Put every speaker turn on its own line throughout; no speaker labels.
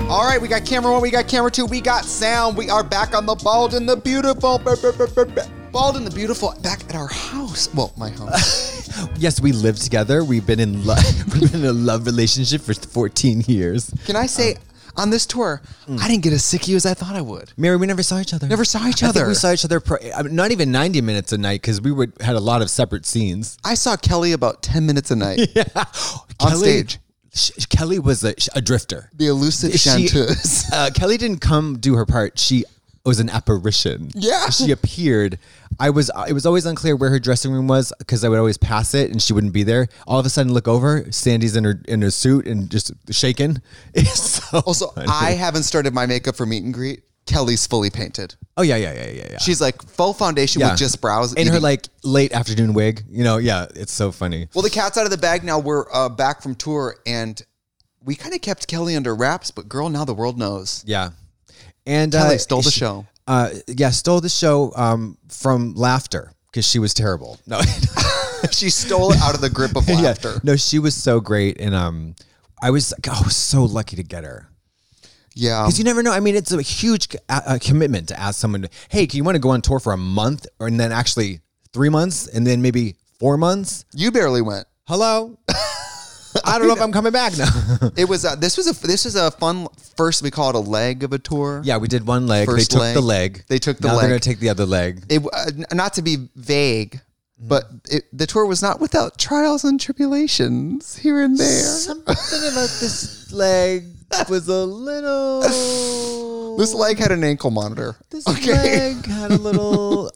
All right, we got camera 1, we got camera 2, we got sound. We are back on the Bald and the Beautiful. Bald and the Beautiful back at our house. Well, my house.
Yes, we live together. We've been in we've been in a love relationship for 14 years.
Can I say, on this tour, I didn't get as sick of you as I thought I would.
Mary, we never saw each other.
Never saw each
I
other.
think we saw each other not even 90 minutes a night because we had a lot of separate scenes.
I saw Kelly about 10 minutes a night on stage.
Kelly was a drifter.
The elusive chanteuse.
Kelly didn't come do her part. She was an apparition.
Yeah.
She appeared. It was always unclear where her dressing room was because I would always pass it and she wouldn't be there. All of a sudden, look over. Sandy's in her suit and just shaking. It's so
Also,
funny.
I haven't started my makeup for meet and greet. Kelly's fully painted.
Oh, yeah.
She's like full foundation with just brows.
In her like late afternoon wig. It's so funny.
Well, the cat's out of the bag now. We're back from tour and we kind of kept Kelly under wraps, but girl, now the world knows.
Yeah. And
Kelly stole the show.
Stole the show from laughter because she was terrible. No,
She stole it out of the grip of laughter.
Yeah. No, she was so great, and I was so lucky to get her.
Yeah,
because you never know. I mean, it's a huge commitment to ask someone, "Hey, you want to go on tour for a month, and then actually 3 months, and then maybe 4 months?"
You barely went.
Hello. I don't know if I'm coming back now.
It was this was a fun first. We call it a leg of a tour.
Yeah, we did one leg.
First
they took
leg.
the leg.
They took the
now
leg.
They're gonna take the other leg.
It not to be vague, but the tour was not without trials and tribulations here and there.
Something about this leg was a little.
This leg had an ankle monitor.
This leg had a little.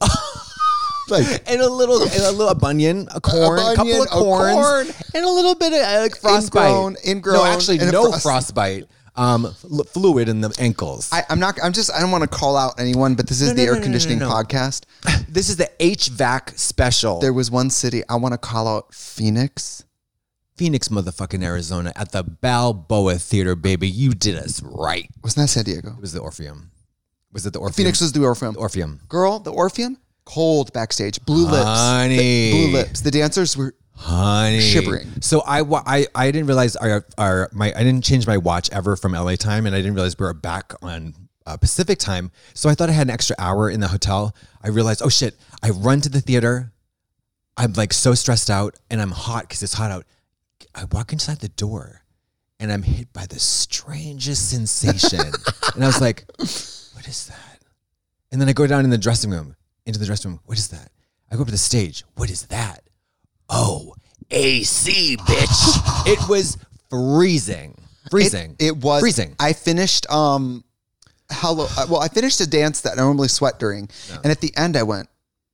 And a little bunion, a corn, a couple of corns, and a little bit of frostbite.
Ingrown.
No, actually, no frostbite. Fluid in the ankles.
I don't want to call out anyone, but this is the air conditioning podcast.
This is the HVAC special.
There was one city I want to call out: Phoenix,
motherfucking Arizona, at the Balboa Theater, baby. You did us right.
Wasn't that San Diego?
It was the Orpheum. Was it the Orpheum?
Phoenix was the Orpheum.
Orpheum.
Girl, the Orpheum. Cold backstage, blue lips,
honey.
Blue lips. The dancers were shivering.
So I didn't realize I didn't change my watch ever from LA time, and I didn't realize we were back on Pacific time. So I thought I had an extra hour in the hotel. I realized, oh shit! I run to the theater. I'm like so stressed out, and I'm hot because it's hot out. I walk inside the door, and I'm hit by the strangest sensation, and I was like, "What is that?" And then I go down into the dressing room. What is that? I go up to the stage. What is that? Oh, AC, bitch. It was freezing.
It was
freezing.
I finished I finished a dance that I normally sweat during, and at the end I went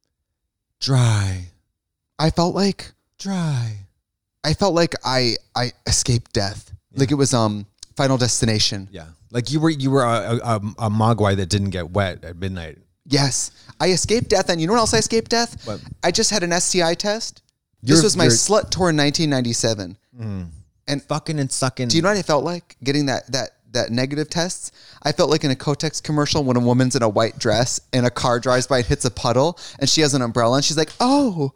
dry.
I felt like
dry.
I felt like I escaped death. Yeah. Like it was Final Destination.
Yeah. Like you were a mogwai that didn't get wet at midnight.
Yes. I escaped death, and you know what else I escaped death?
What?
I just had an STI test. This was my slut tour in 1997. And
fucking and sucking.
Do you know what I felt like getting that negative tests? I felt like in a Kotex commercial when a woman's in a white dress and a car drives by and hits a puddle and she has an umbrella and she's like, oh,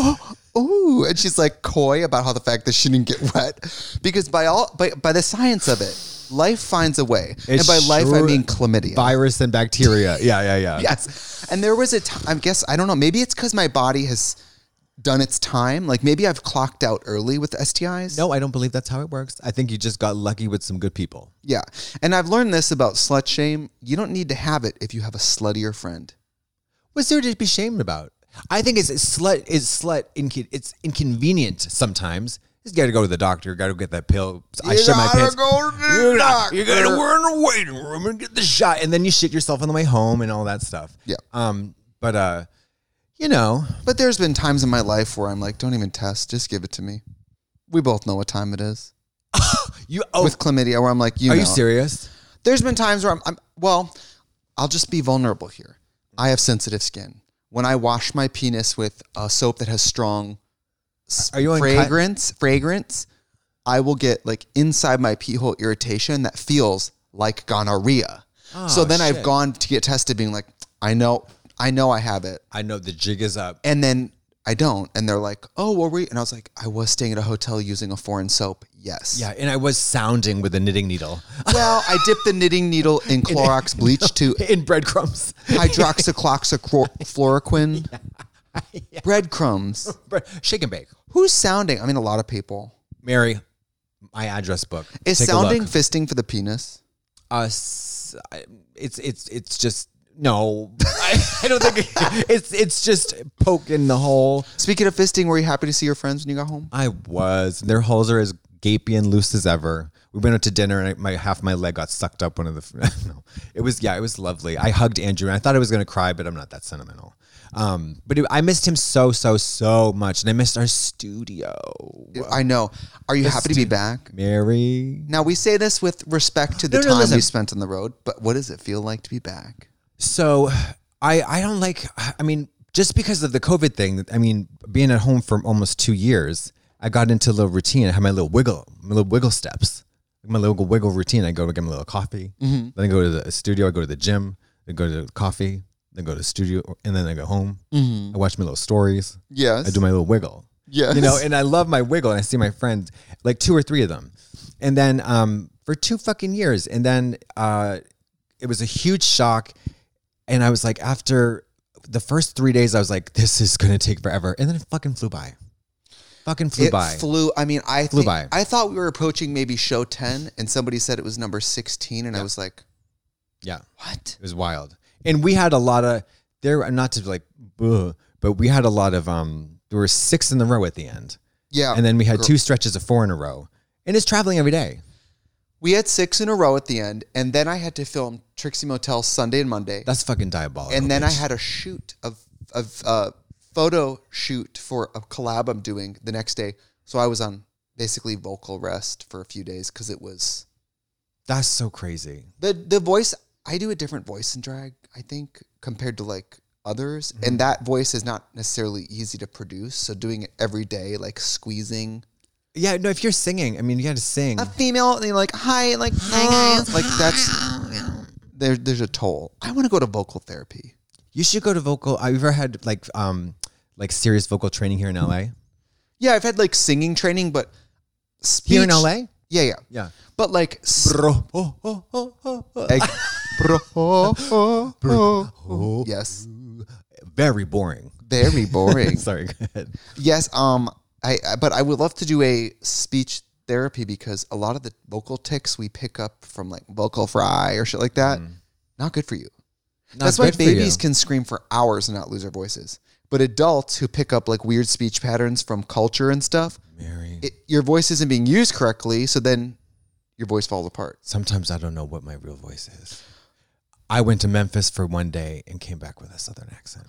and she's like coy about how the fact that she didn't get wet, because by the science of it, life finds a way. And by life, I mean chlamydia.
Virus and bacteria. Yeah.
Yes. And there was a time, I guess, I don't know, maybe it's because my body has done its time. Like maybe I've clocked out early with STIs.
No, I don't believe that's how it works. I think you just got lucky with some good people.
Yeah. And I've learned this about slut shame. You don't need to have it if you have a sluttier friend.
What's there to be shamed about? I think it's inconvenient sometimes. You got to go to the doctor. Got to get that pill. I shit my pants. You got to go in the waiting room and get the shot, and then you shit yourself on the way home and all that stuff.
Yeah.
But you know.
But there's been times in my life where I'm like, don't even test. Just give it to me. We both know what time it is. With chlamydia, where I'm like,
Are you serious?
There's been times where I'll just be vulnerable here. I have sensitive skin. When I wash my penis with a soap that has strong fragrance, I will get like inside my pee hole irritation that feels like gonorrhea. Oh, so then I've gone to get tested being like, I know I have it.
I know the jig is up.
And then I don't. And they're like, oh, were we? And I was like, I was staying at a hotel using a foreign soap. Yes.
Yeah, and I was sounding with a knitting needle.
Well, I dipped the knitting needle in Clorox bleach to
in breadcrumbs.
hydroxychloroquine. Breadcrumbs.
Shake and bake.
Who's sounding? I mean, a lot of people.
Mary, my address book.
Is
Take a
sounding
look.
fisting for the penis?
It's just no. I don't think it's just poking the hole.
Speaking of fisting, were you happy to see your friends when you got home?
I was. Their holes are as gapey and loose as ever. We went out to dinner and half of my leg got sucked up one of the. No, it was lovely. I hugged Andrew and I thought I was going to cry, but I'm not that sentimental. I missed him so much, and I missed our studio.
I know. Are you happy to be back?
Mary?
Now, we say this with respect to the time
listen.
we spent on the road, but what does it feel like to be back?
So I don't like, I mean, just because of the COVID thing, I mean, being at home for almost 2 years, I got into a little routine. I had my little wiggle steps, my little wiggle routine. I go to get my little coffee, then I go to the studio, I go to the gym, then go to the coffee, then go to the studio, and then I go home. I watch my little stories.
Yes.
I do my little wiggle.
Yes.
You know, and I love my wiggle, and I see my friends, like 2 or 3 of them. And then for 2 fucking years, and then it was a huge shock. And I was like, after the first 3 days, I was like, this is going to take forever. And then it fucking flew by.
I mean, I thought we were approaching maybe show 10 and somebody said it was number 16. And I was like,
yeah,
what?
It was wild. And we had a lot of not to like, but we had a lot of, there were 6 in the row at the end.
Yeah.
And then we had 2 stretches of 4 in a row. And it's traveling every day.
We had 6 in a row at the end, and then I had to film Trixie Motel Sunday and Monday.
That's fucking diabolical.
And then I had a shoot of photo shoot for a collab I'm doing the next day. So I was on basically vocal rest for a few days because it was.
That's so crazy.
The voice, I do a different voice in drag, I think, compared to like others. And that voice is not necessarily easy to produce. So doing it every day, like squeezing.
Yeah, no, if you're singing, I mean, you got to sing.
A female, and you're like, hi, like, hi guys. Like, that's, there's a toll. I want to go to vocal therapy.
You should go to vocal. Have you ever had like serious vocal training here in LA?
Yeah, I've had like singing training, but speech.
Here in LA?
Yeah. But like, yes.
Very boring.
Very boring.
Sorry, go ahead.
Yes, but I would love to do a speech therapy because a lot of the vocal tics we pick up from like Vocal Fry or shit like that, not good for you. That's why babies can scream for hours and not lose their voices. But adults who pick up like weird speech patterns from culture and stuff, your voice isn't being used correctly, so then your voice falls apart.
Sometimes I don't know what my real voice is. I went to Memphis for 1 day and came back with a Southern accent.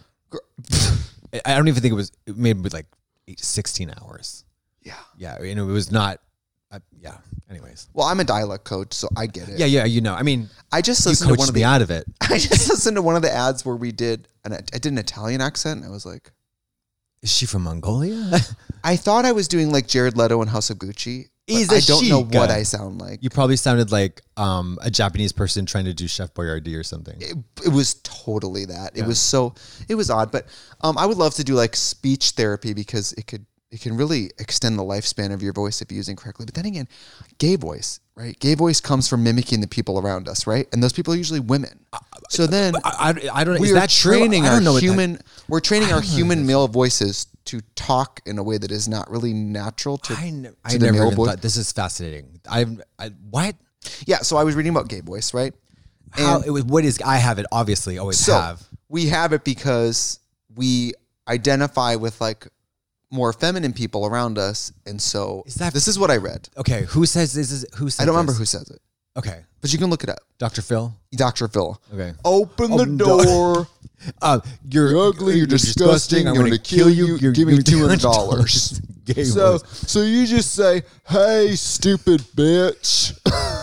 I don't even think it made like 16 hours.
Yeah.
Yeah. And it was not, yeah. Anyways.
Well, I'm a dialect coach, so I get it.
Yeah. You know, I mean,
I just
you
listened to one
coached
of
me out of it.
I just listened to one of the ads where I did an Italian accent. And I was like,
is she from Mongolia?
I thought I was doing like Jared Leto in House of Gucci. I don't know what I sound like.
You probably sounded like a Japanese person trying to do Chef Boyardee or something.
It was totally that. Yeah. It was odd, but I would love to do like speech therapy because it can really extend the lifespan of your voice if you're using it correctly. But then again, gay voice, right? Gay voice comes from mimicking the people around us, right? And those people are usually women. So then
I don't.
We
is
are
that
training
true?
our human. We're training our human male voices to talk in a way that is not really natural to.
I
the
never
male
even
voice.
thought this is fascinating. What?
Yeah. So I was reading about gay voice, right?
How it was? What is? I have it. Obviously, always have.
We have it because we identify with like more feminine people around us, and so this is what I read.
Okay, who says this is who? Said
I don't remember
this?
who says it.
Okay,
but you can look it up.
Dr. Phil.
Dr. Phil.
Okay.
Open the door. You're ugly. You're disgusting. I'm going to kill you. Give me $200. So you just say, "Hey, stupid bitch."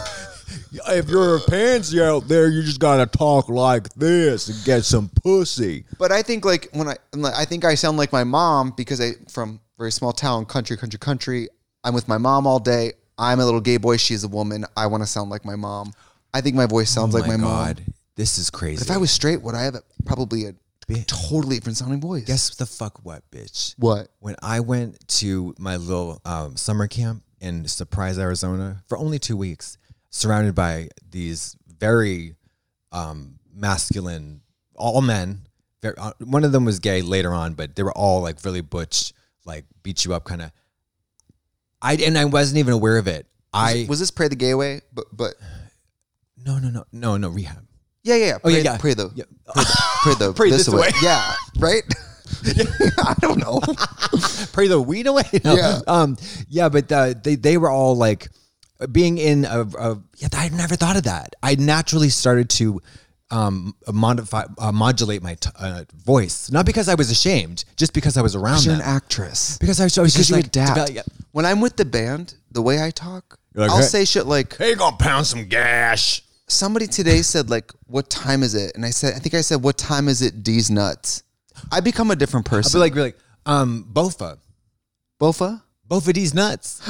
If you're a pansy out there, you just gotta talk like this and get some pussy.
But I think like I think I sound like my mom because I from very small town, country. I'm with my mom all day. I'm a little gay boy. She's a woman. I want to sound like my mom. I think my voice sounds like my mom.
This is crazy.
But if I was straight, would I have probably a totally different sounding voice.
Guess the fuck what, bitch?
What?
When I went to my little summer camp in Surprise, Arizona for only 2 weeks, surrounded by these very masculine, all men. One of them was gay later on, but they were all like really butch, like beat you up kind of. I wasn't even aware of it.
Was this Pray the Gay Way? But
no, rehab.
Yeah.
Pray, yeah.
Pray the
Yeah.
pray the
Pray this way.
Yeah, right. I don't know.
Pray the weed away. No.
Yeah.
But they were all like being in I never thought of that. I naturally started to modulate my voice, not because I was ashamed, just because I was around
You're
them.
an actress.
Because I was
Because
just
you
like
adapt. When I'm with the band, the way I talk,
You're like,
I'll
"Hey."
say shit like,
Hey, you gonna pound some gas?
somebody today said like, what time is it? And I think I said, what time is it? D's nuts. I become a different
I'll
person.
be like, Bofa D's nuts.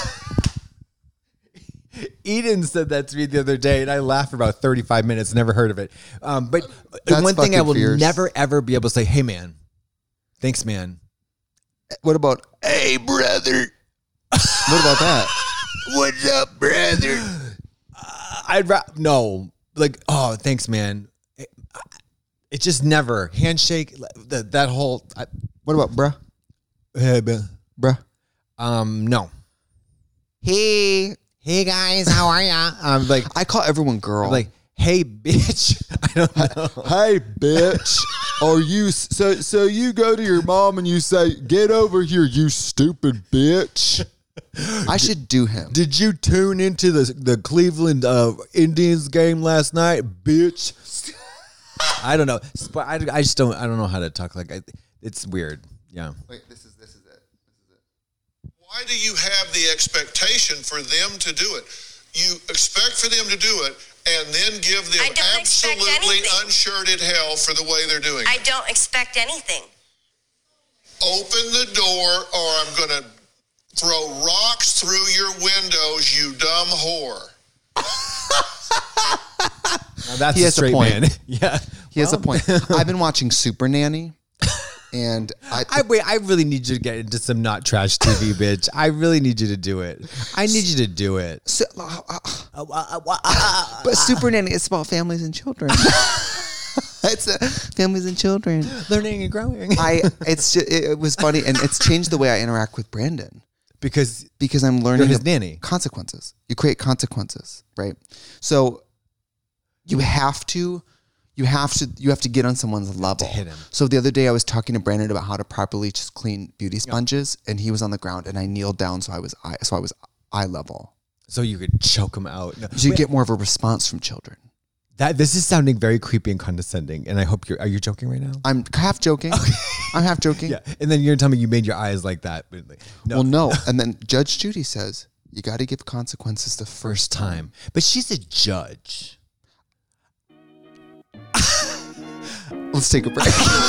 Eden said that to me the other day, and I laughed for about 35 minutes. Never heard of it. But
That's
one thing I
fucking
will
fierce.
never ever be able to say, "Hey, man, thanks, man."
What about, hey, brother? What about that?
What's up, brother? No, like, oh, thanks, man. It just never handshake. That whole.
What about, bruh?
Hey, man.
Bruh.
No. Hey guys, how are ya? I'm like,
I call everyone girl.
like, hey, bitch. I don't know.
Hey, bitch. Are you so you go to your mom and you say, get over here, you stupid bitch. I should do him.
Did you tune into the Cleveland Indians game last night, bitch? I don't know. But I just don't. I don't know how to talk. Like, it's weird. Yeah.
Wait, this is it.
Why do you have the expectation for them to do it? You expect for them to do it and then give them
I don't expect
absolutely
anything.
unshirted hell for the way they're doing
I
it.
don't expect anything.
Open the door or I'm going to throw rocks through your windows, you dumb whore.
Now that's
He
a
has a
straight
point.
man. Yeah.
He has a point. I've been watching Super Nanny, and
I really need you to get into some not trash TV, bitch. I really need you to do it. I need you to do it.
But Super Nanny is about families and children. It's families and children.
Learning and growing.
It was funny, and it's changed the way I interact with Brandon
because
I'm learning
you're his nanny.
consequences. You create consequences, right? So you have to get on someone's level.
hit him.
So the other day I was talking to Brandon about how to properly just clean beauty sponges, and he was on the ground, and I kneeled down so I was eye level.
So you could choke him out. No.
So you get more of a response from children.
This is sounding very creepy and condescending, and I hope are you joking right now?
I'm half joking. I'm half joking.
Yeah, and then you're telling me you made your eyes like that. But no.
Well, no. And then Judge Judy says you got to give consequences the first time.
But she's a judge.
Let's take a break.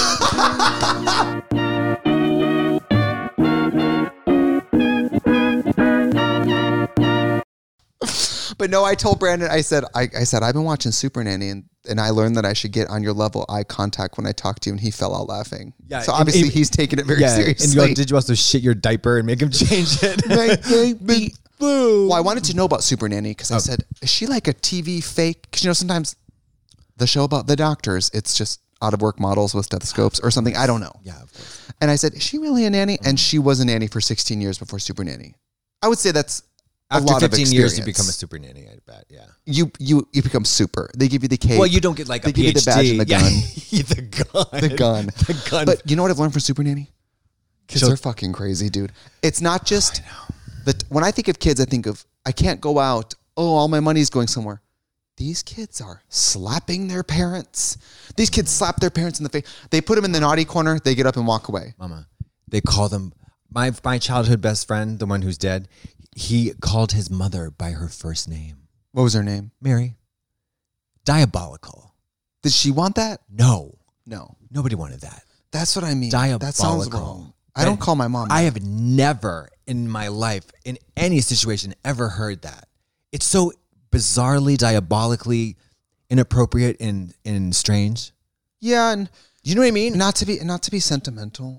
But no, I told Brandon, I said, I've been watching Super Nanny and I learned that I should get on your level eye contact when I talk to you, and he fell out laughing.
Yeah,
so
and
obviously he's taking it very seriously.
And did you also shit your diaper and make him change it?
Well, I wanted to know about Super Nanny because I said, is she like a TV fake? Because sometimes the show about the doctors, it's just out of work models with stethoscopes or something. I don't know.
Yeah, of course.
And I said, is she really a nanny? And she was a nanny for 16 years before Super Nanny. I would say that's a
After
lot of
15 years, you
experience.
become a super nanny, I bet. Yeah.
You become super. They give you the cape.
Well, you don't get like
they
a
give you the
PhD.
badge and the gun.
the gun.
The gun.
The gun.
But you know what I've learned from Super Nanny? Kids
So-
are fucking crazy, dude. It's not just when I think of kids, I can't go out. Oh, all my money's going somewhere. These kids are slapping their parents. These kids slap their parents in the face. They put them in the naughty corner. They get up and walk away.
Mama, they call them my childhood best friend, the one who's dead. He called his mother by her first name,
What was her name?
Mary. Diabolical.
Did she want that?
No,
Nobody
wanted that.
That's what I mean.
Diabolical.
That sounds wrong. I don't call my mom
I
that.
have never in my life, in any situation, ever heard that. It's so bizarrely, diabolically inappropriate and strange.
Yeah, and
You know what I mean?
Not to be sentimental.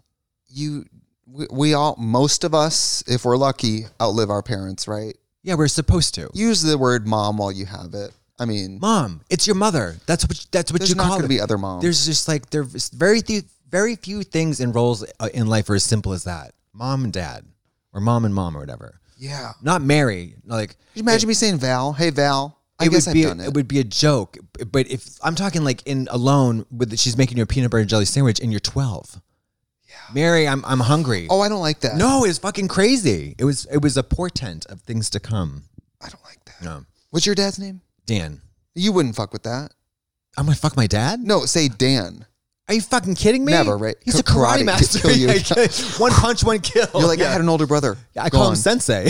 We all, most of us, if we're lucky, outlive our parents, right?
Yeah, we're supposed to.
Use the word mom while you have it. I mean,
Mom, it's your mother. That's what
there's
you
not
call
going to
it.
be other moms.
There's just like there's very few things and roles in life are as simple as that. Mom and dad, or mom and mom, or whatever.
Yeah.
Not Mary. Like,
Can you imagine me saying Val? Hey, Val. I guess I've done it.
It would be a joke. But if I'm talking like in Alone, she's making you a peanut butter and jelly sandwich, and you're 12. Yeah. Mary, I'm hungry.
Oh, I don't like that.
No, it's fucking crazy. It was a portent of things to come.
I don't like that.
No.
What's your dad's name?
Dan.
You wouldn't fuck with that.
I'm gonna fuck my dad?
No, say Dan.
Are you fucking kidding me?
Never, right?
He's a karate
Karate
master.
kill you.
One punch, one kill.
You're like, I had an older brother.
I call him Sensei.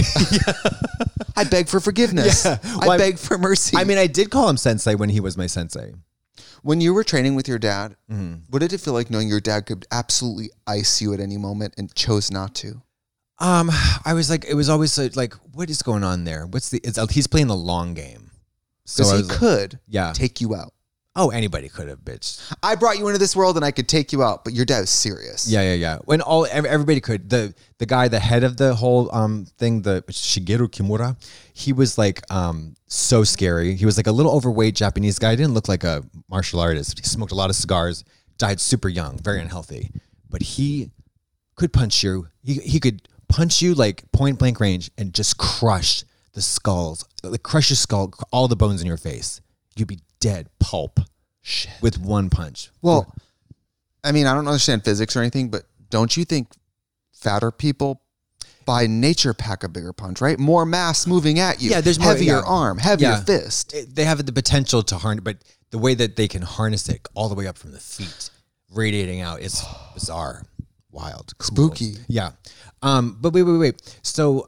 I beg for forgiveness.
Yeah. Well,
I beg for mercy.
I mean, I did call him Sensei when he was my sensei.
When you were training with your dad, what did it feel like knowing your dad could absolutely ice you at any moment and chose not to?
I was like, it was always like, what is going on there? He's playing the long game.
Because he could
yeah.
take you out.
Oh, anybody could have, bitch.
I brought you into this world and I could take you out, but your dad was serious.
Yeah. When everybody could. The guy, the head of the whole thing, the Shigeru Kimura, he was like so scary. He was like a little overweight Japanese guy. He didn't look like a martial artist. He smoked a lot of cigars, died super young, very unhealthy. But he could punch you. He could punch you like point blank range and just crush the skulls, like crush your skull, all the bones in your face. You'd be dead pulp. Shit. With one punch.
Well, I mean, I don't understand physics or anything, but don't you think fatter people by nature pack a bigger punch, right? More mass moving at you.
Yeah, there's more,
heavier arm, heavier fist.
They have the potential to harness, but the way that they can harness it all the way up from the feet, radiating out, it's bizarre, wild, cool.
Spooky.
Yeah. But wait. So,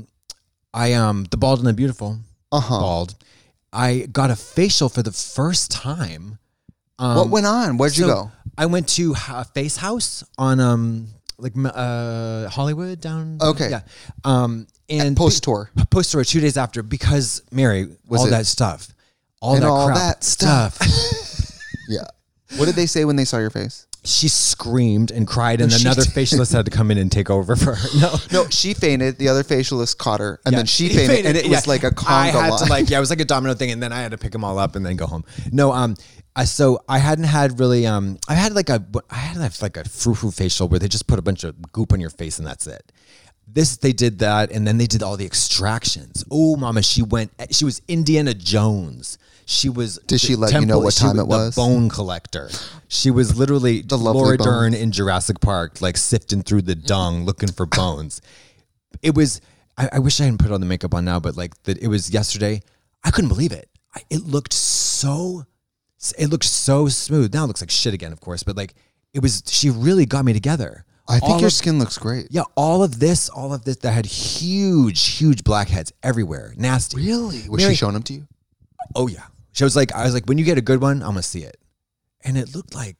the Bald and the Beautiful, bald. I got a facial for the first time.
What went on? Where'd you go?
I went to Face House on Hollywood down.
Okay.
Yeah. And
post tour
2 days after, because Mary, that stuff, all that stuff.
Yeah. What did they say when they saw your face?
She screamed and cried, and another facialist had to come in and take over for her. No,
she fainted. The other facialist caught her, and then she fainted, and it was like a conga
I had
line.
to it was like a domino thing, and then I had to pick them all up and then go home. No, so I hadn't had really. I had like a frou-frou facial where they just put a bunch of goop on your face and that's it. They did that, and then they did all the extractions. Oh, mama, she was Indiana Jones. She was.
Did she let you know what time it was?
The bone collector. She was literally
the
Laura
bones.
Dern in Jurassic Park, like sifting through the dung looking for bones. It was. I wish I hadn't put all the makeup on now, but it was yesterday. I couldn't believe it. It looked so smooth. Now it looks like shit again, of course, but it was. She really got me together.
I think your skin looks great.
Yeah, all of this that had huge blackheads everywhere. Nasty.
Really? Was she showing them to you?
Oh yeah. I was like, when you get a good one, I'm gonna see it. And it looked like.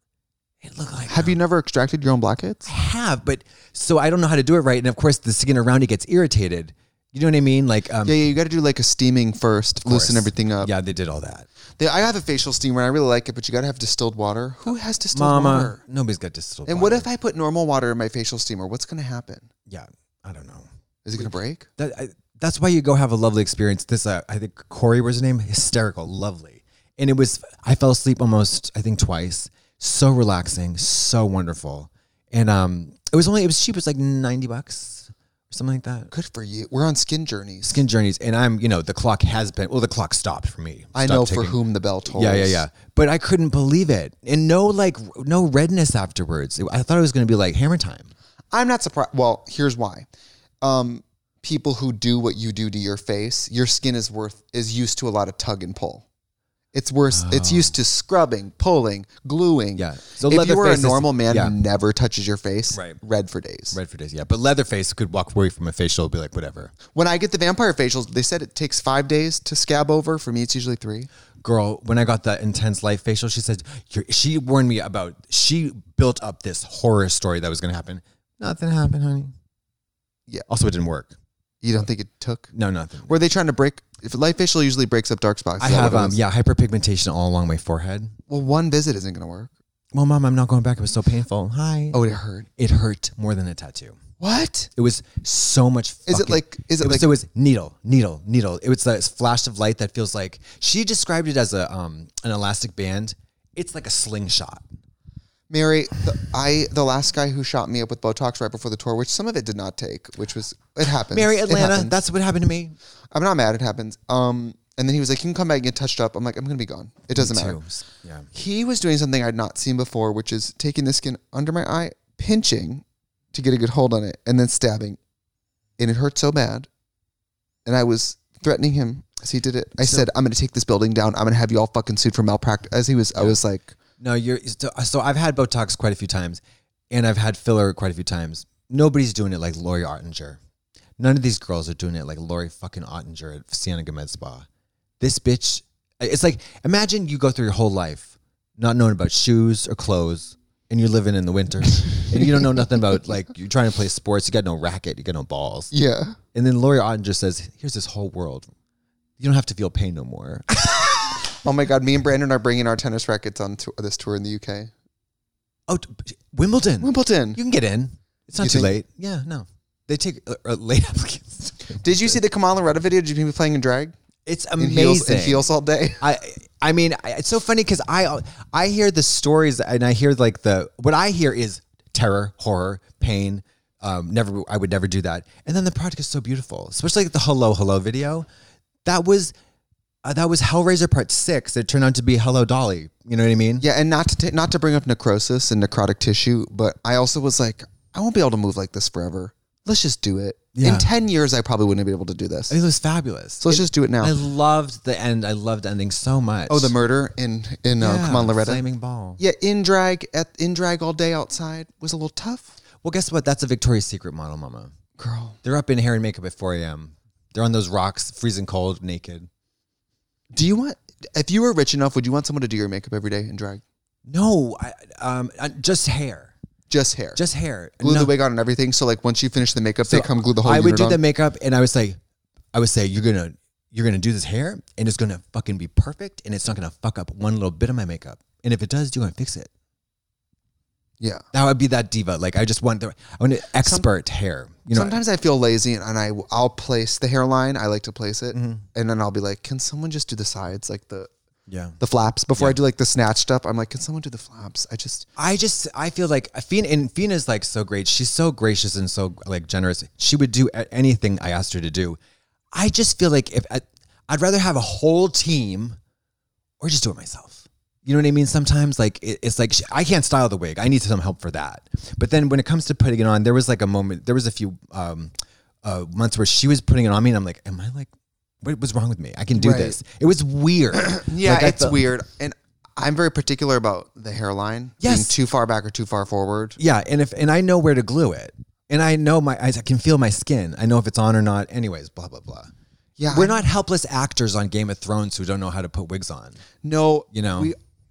Have you never extracted your own blackheads?
I have, but so I don't know how to do it right. And of course, the skin around it gets irritated. You know what I mean? Yeah,
you got to do like a steaming first, loosen everything up.
Yeah, they did all that.
I have a facial steamer and I really like it, but you got to have distilled water. Who has distilled water?
Nobody's got distilled water.
And what if I put normal water in my facial steamer? What's going to happen?
Yeah, I don't know.
Is it going to break?
That's why you go have a lovely experience. This, I think Corey was his name. Hysterical, lovely. And I fell asleep almost, I think, twice. So relaxing, so wonderful. And it was cheap. It was like $90 or something like that.
Good for you. We're on Skin Journeys.
Skin Journeys. And the clock the clock stopped for me.
I know for whom the bell tolls.
Yeah. But I couldn't believe it. And no redness afterwards. I thought it was going to be like Hammer Time. I'm
not surprised. Well, here's why. People who do what you do to your face, your skin is used to a lot of tug and pull. It's worse. It's used to scrubbing, pulling, gluing.
Yeah. So
if you were a normal man who never touches your face, red for days.
Red for days, yeah. But Leatherface could walk away from a facial and be like, whatever.
When I get the vampire facials, they said it takes 5 days to scab over. For me, it's usually 3.
Girl, when I got the Intense Life facial, she said, she warned me she built up this horror story that was going to happen. Nothing happened, honey. Yeah. Also, it didn't work.
You don't think it took?
No, nothing.
Were they trying to break? If Life Facial usually breaks up dark spots.
I have hyperpigmentation all along my forehead.
Well, one visit isn't going to work.
well, Mom, I'm not going back. It was so painful. Hi.
Oh, it hurt.
It hurt more than a tattoo.
What?
It was so much.
Is it like?
It was needle. It was this flash of light that feels like, she described it as an elastic band. It's like a slingshot.
Mary, the last guy who shot me up with Botox right before the tour, which some of it did not take, which was, it happens.
Mary,
It
Atlanta,
happens.
that's what happened to me.
I'm not mad. It happens. And then he was like, you can come back and get touched up. I'm like, I'm going to be gone. It doesn't matter.
Yeah.
He was doing something I'd not seen before, which is taking the skin under my eye, pinching to get a good hold on it, and then stabbing. And it hurt so bad. And I was threatening him as he did it. I said, I'm going to take this building down. I'm going to have you all fucking sued for malpractice. As he was, I was like...
No, so I've had Botox quite a few times, and I've had filler quite a few times. Nobody's doing it like Lori Ottinger. None of these girls are doing it like Lori fucking Ottinger at Cienega Med Spa. This bitch, it's like, imagine you go through your whole life not knowing about shoes or clothes, and you're living in the winter, and you don't know nothing about, like, you're trying to play sports, you got no racket, you got no balls.
Yeah.
And then Lori Ottinger says, here's this whole world. You don't have to feel pain no more.
Oh my God, me and Brandon are bringing our tennis rackets on this tour in the UK.
Oh, Wimbledon.
Wimbledon.
You can get in. It's not
You
too
think?
late. Yeah, no. They take late applicants.
Did you see the Kamala Retta video? Did you be playing in drag?
It's
In
amazing.
heels all day?
I mean, it's so funny because I hear the stories, and I hear like what I hear is terror, horror, pain. I would never do that. And then the project is so beautiful, especially like the Hello Hello video. That was Hellraiser Part 6. It turned out to be Hello Dolly. You know what I mean?
Yeah, and not to bring up necrosis and necrotic tissue, but I also was like, I won't be able to move like this forever. Let's just do it.
Yeah.
In 10 years, I probably wouldn't be able to do this.
It was fabulous.
So let's just do it now.
I loved the end. I loved the ending so much.
Oh, the murder in Kamala Loretta.
Flaming ball.
Yeah, in drag all day outside was a little tough.
Well, guess what? That's a Victoria's Secret model, mama.
Girl.
They're up in hair and makeup at 4 a.m. They're on those rocks, freezing cold, naked.
If you were rich enough, would you want someone to do your makeup every day in drag?
No, just hair.
Just hair.
Just hair.
Glue
No.
the wig on and everything. So like once you finish the makeup, they come glue the whole
I would
unit
do
on.
the makeup, and I would say, you're gonna do this hair, and it's gonna fucking be perfect, and it's not gonna fuck up one little bit of my makeup. And if it does, you're gonna fix it.
Yeah.
That would be that diva. Like I want expert hair. You know.
Sometimes I feel lazy and I'll place the hairline. I like to place it, and then I'll be like, can someone just do the sides, like the flaps before I do like the snatched up? I'm like, can someone do the flaps?
I feel like Fina's like so great. She's so gracious and so like generous. She would do anything I asked her to do. I just feel like I'd rather have a whole team or just do it myself. You know what I mean? Sometimes like it's like I can't style the wig. I need some help for that. But then when it comes to putting it on, there was like a moment. There was a few months where she was putting it on me, and I'm like, am I like, what was wrong with me? I can do this. It was weird.
Yeah,
like,
it's weird. And I'm very particular about the hairline being too far back or too far forward.
Yeah, and I know where to glue it, and I know I can feel my skin. I know if it's on or not. Anyways, blah blah blah.
Yeah,
we're not helpless actors on Game of Thrones who don't know how to put wigs on.
No,
you know.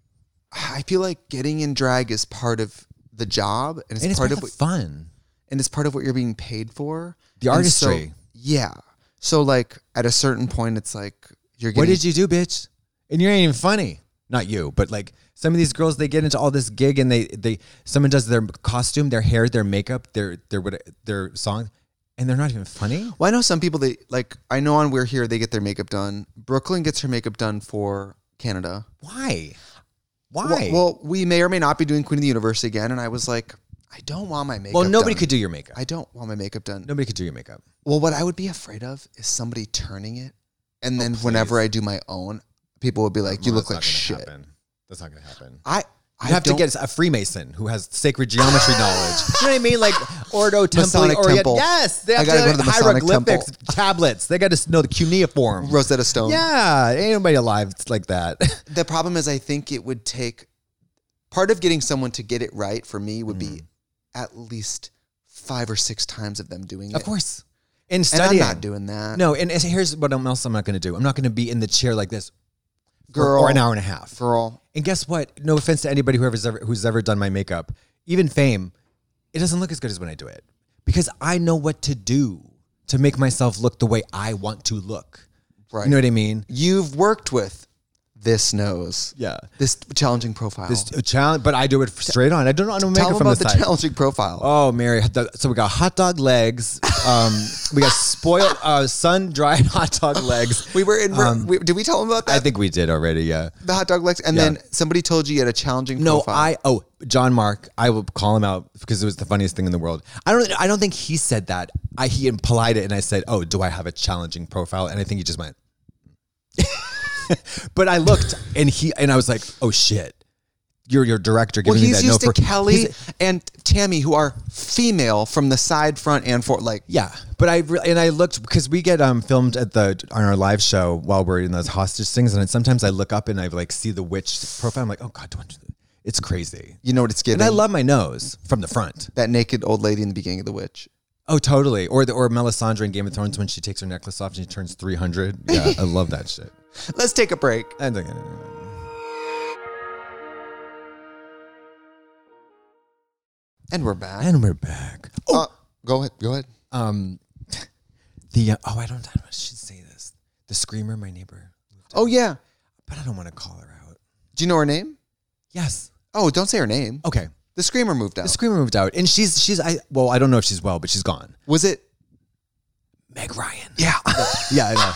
I feel like getting in drag is part of the job, and it's part of what,
fun,
and it's part of what you're being paid for.
The artistry.
So, yeah. So like at a certain point, it's like you're getting.
What did you do, bitch? And you ain't even funny. Not you, but like some of these girls, they get into all this gig, and someone does their costume, their hair, their makeup, their song, and they're not even funny.
Well, I know some people. I know on We're Here, they get their makeup done. Brooklyn gets her makeup done for Canada.
Why?
Well, we may or may not be doing Queen of the Universe again, and I was like, I don't want my makeup.
Well, nobody
done.
could do your makeup.
I don't want my makeup done.
Nobody could do your makeup.
Well, what I would be afraid of is somebody turning it, and then whenever I do my own, people would be like, "You look like shit."
That's not going to happen.
I
have to get a Freemason who has sacred geometry knowledge. You know what I mean? Like Ordo Temple.
Masonic Temple.
Yes. They have
I gotta go to the Masonic
hieroglyphics,
Temple.
tablets. They got to know the cuneiform.
Rosetta Stone.
Yeah. Ain't nobody alive like that.
The problem is I think it would take, part of getting someone to get it right for me would be at least 5 or 6 times of them doing it.
Of course. And studying.
And I'm not doing that.
No, and here's what else I'm not going to do. I'm not going to be in the chair like this
Girl.
for an hour and a half.
Girl.
And guess what? No offense to anybody who's ever done my makeup, even Fame, it doesn't look as good as when I do it because I know what to do to make myself look the way I want to look.
Right.
You know what I mean?
You've worked with this nose.
Yeah.
This challenging profile.
This challenge, but I do it straight on. I don't make
Tell
it
them
from
about
the
the
side.
challenging profile.
Oh, Mary. So we got hot dog legs. We got spoiled, sun-dried hot dog legs.
We were in. Did we tell them about that?
I think we did already, yeah.
The hot dog legs. And then somebody told you had a challenging
No,
profile.
John Mark, I will call him out because it was the funniest thing in the world. I don't think he said that. He implied it and I said, oh, do I have a challenging profile? And I think he just went, but I looked and I was like, oh shit. You're your director giving me that.
He's used to Kelly and Tammy, who are female from the side, front, and forward. Like,
yeah, but I looked because we get filmed on our live show while we're in those hostage things, and sometimes I look up and I like see the witch profile. I'm like, oh god, it's crazy.
you know what it's giving?
And I love my nose from the front.
that naked old lady in the beginning of The Witch.
Oh, totally. Or Melisandre in Game of Thrones when she takes her necklace off and she turns 300. Yeah, I love that shit.
Let's take a break.
And
we're back.
Oh,
Go ahead.
I should say this. The screamer, my neighbor.
Oh, yeah.
But I don't want to call her out.
Do you know her name?
Yes.
Oh, don't say her name.
Okay.
The Screamer moved out.
The screamer moved out, and I don't know if she's well, but she's gone.
Was it
Meg Ryan?
Yeah.
Yeah, I know.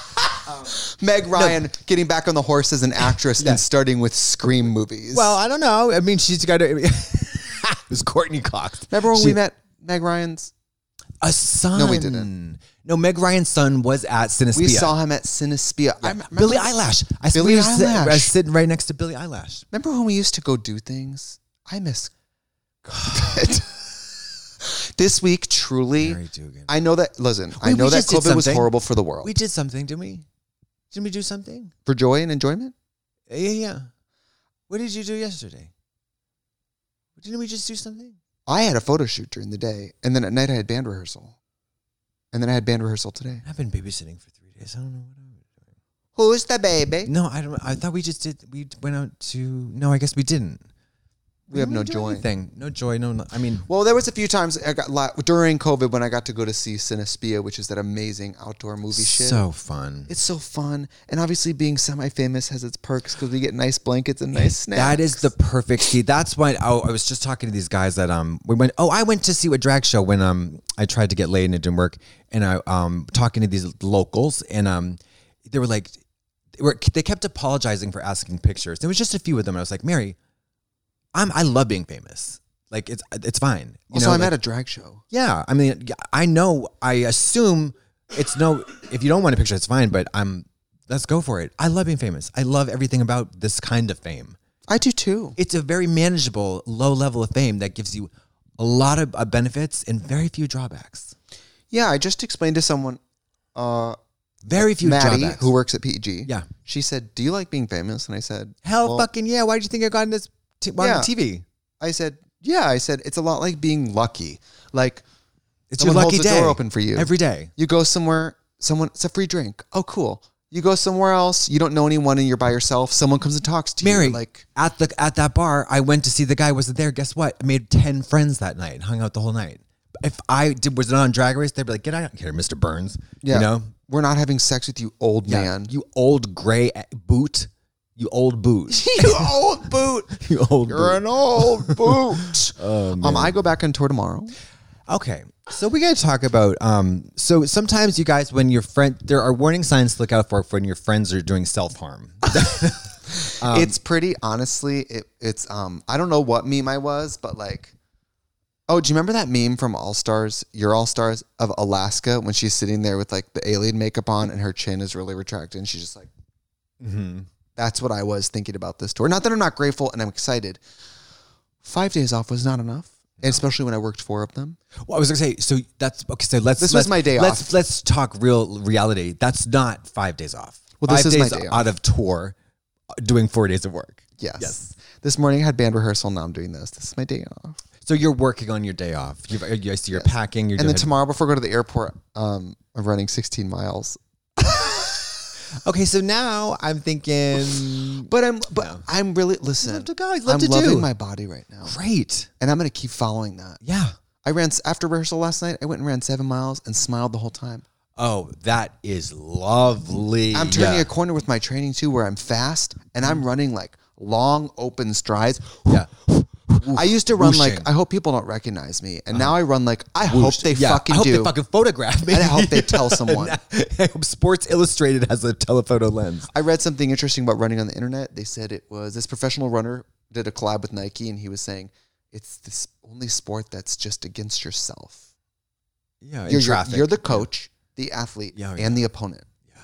Meg Ryan getting back on the horse as an actress and starting with Scream movies.
Well, I don't know. I mean, she's got to. It was Courtney Cox.
Remember when we met Meg Ryan's?
A son.
No, we didn't.
No, Meg Ryan's son was at Cinespia.
We saw him at Cinespia.
Billie Eyelash.
Billie Eyelash.
I was sitting right next to Billie Eyelash.
Remember when we used to go do things? I miss COVID. This week, truly,
Mary Dugan.
I know that, listen, I know that COVID was horrible for the world.
We did something, didn't we? Didn't we do something?
For joy and enjoyment?
Yeah. What did you do yesterday? Didn't we just do something?
I had a photo shoot during the day, and then at night I had band rehearsal. And then I had band rehearsal today.
I've been babysitting for 3 days. I don't know what I was doing.
Who's the baby?
No, I don't. I thought we just did. We went out to. No, I guess we didn't.
We have no joy.
Anything. No joy. No. I mean.
Well, there was a few times I got during COVID when I got to go to see Cinespia, which is that amazing outdoor movie shit.
So fun.
It's so fun, and obviously being semi-famous has its perks because we get nice blankets and nice snacks.
That is the perfect. See, that's why I was just talking to these guys that we went. Oh, I went to see a drag show when I tried to get laid and it didn't work, and I talking to these locals and they were like they kept apologizing for asking pictures. There was just a few of them. And I was like, Mary, I love being famous. Like it's fine.
Also, I'm at a drag show.
Yeah, I mean, I know. I assume it's no. If you don't want a picture, it's fine. But let's go for it. I love being famous. I love everything about this kind of fame.
I do too.
It's a very manageable, low level of fame that gives you a lot of benefits and very few drawbacks.
Yeah, I just explained to someone.
Very few
Maddie,
drawbacks.
who works at PG.
Yeah,
she said, "Do you like being famous?" And I said,
"Hell, fucking yeah! Why did you think I got in this on TV?"
I said, "Yeah." I said, "It's a lot like being lucky. Like
it's your lucky
holds
day.
The door open for you
every day.
You go somewhere, it's a free drink. Oh, cool. You go somewhere else, you don't know anyone, and you're by yourself. Someone comes and talks to
Mary,
you. Like
at that bar, I went to see the guy wasn't there. Guess what? I made 10 friends that night. Hung out the whole night. If was it on Drag Race, they'd be like, "Get out here, Mr. Burns."
Yeah.
You know,
we're not having sex with you, old man.
You old gray boot. You old boot.
You old boot.
You old.
You're
boot.
an old boot. I go back on tour tomorrow.
Okay. So we got to talk about, so sometimes you guys, when your friend, there are warning signs to look out for when your friends are doing self-harm.
It's pretty, honestly, it's, I don't know what meme I was, but like, oh, do you remember that meme from All-Stars, Your All-Stars of Alaska when she's sitting there with like the alien makeup on and her chin is really retracted and she's just like, That's what I was thinking about this tour. Not that I'm not grateful and I'm excited. 5 days off was not enough. And especially when I worked 4 of them.
Well, I was gonna say, so that's okay. So this
was my day off.
Let's talk real reality. That's not 5 days off.
Well, this
5
is my
days
day
out
off.
of tour, doing 4 days of work.
Yes. This morning I had band rehearsal. Now I'm doing this. This is my day off.
So you're working on your day off. You're packing.
And then tomorrow, before I go to the airport, I'm running 16 miles.
Okay, so now I'm thinking,
I'm really listen.
Love to go. Love
I'm
to
loving
do.
my body right now,
Great.
and I'm gonna keep following that.
Yeah.
I ran after rehearsal last night. I went and ran 7 miles and smiled the whole time.
Oh, that is lovely.
I'm turning a corner with my training too, where I'm fast and I'm running like long open strides.
Yeah.
I used to run
Whooshing.
like, I hope people don't recognize me. And now I run like, I hope they fucking
I hope
do.
they fucking photograph me.
And I hope they tell someone.
I hope Sports Illustrated has a telephoto lens.
I read something interesting about running on the internet. They said it was this professional runner did a collab with Nike, and he was saying it's this only sport that's just against yourself.
Yeah,
You're the coach, the athlete, and the opponent.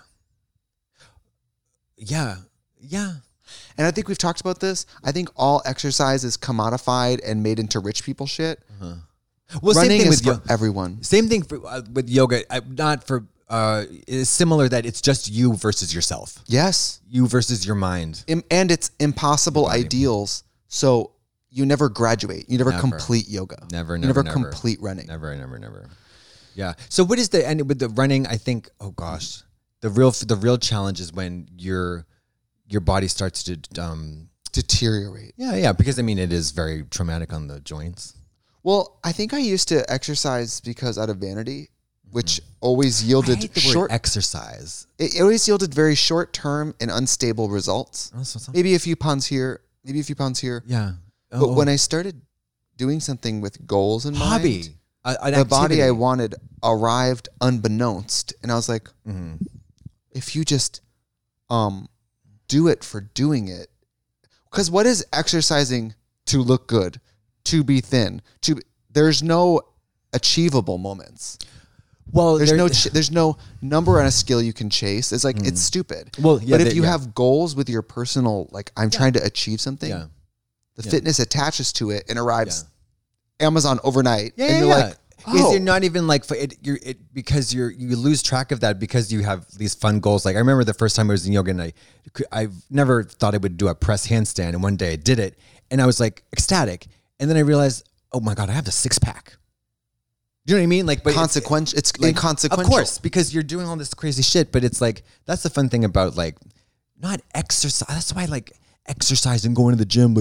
Yeah.
And I think we've talked about this. I think all exercise is commodified and made into rich people shit.
Well,
Running
same thing
is
with
for everyone.
Same thing with yoga. Not for. It's similar that it's just you versus yourself.
Yes.
You versus your mind.
And it's impossible ideals. So you never graduate. You never complete yoga.
Never
complete running.
Never. Yeah. So what is and with the running? I think. Oh gosh, the real challenge is when your body starts to
Deteriorate.
Yeah. Because I mean, it is very traumatic on the joints.
Well, I think I used to exercise because out of vanity, which always yielded
I hate the word exercise.
It always yielded very short term and unstable results. Maybe a few pounds here, maybe a few pounds here.
Yeah.
But when I started doing something with goals in
mind,
the body I wanted arrived unbeknownst. And I was like, if you just do it for doing it. Because what is exercising to look good, to be thin? There's no achievable moments.
Well,
there's no number on a scale you can chase. It's like it's stupid.
Well, yeah,
but if you have goals with your personal, like I'm trying to achieve something, the fitness attaches to it and arrives Amazon overnight. And you're like,
you're not even like because you lose track of that because you have these fun goals. Like I remember the first time I was in yoga and I've never thought I would do a press handstand, and one day I did it and I was like ecstatic, and then I realized, oh my god, I have the 6-pack. Do you know what I mean? Like, but
consequential. It's
like,
inconsequential,
of course, because you're doing all this crazy shit. But it's like that's the fun thing about like not exercise. That's why I like exercise and going to the gym,